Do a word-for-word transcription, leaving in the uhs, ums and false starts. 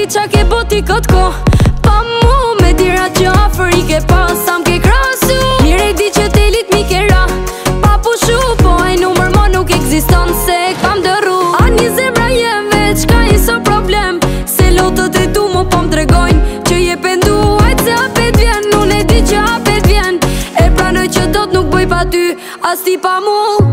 qa ke boti këtë ko pa mu me tira që afer i ke pas sa m'ke krasu. Mire di që telit mi ke ra pa pushu, po e numër ma nuk eksiston se kam dërru. A një zemra jem veç ka i so problem se lotët e tu mu po m'tregojnë që je pendu. Ajt se apet vjen, unë e di që apet vjen, e pranoj që dot nuk bëj pa ty as ti pa mu.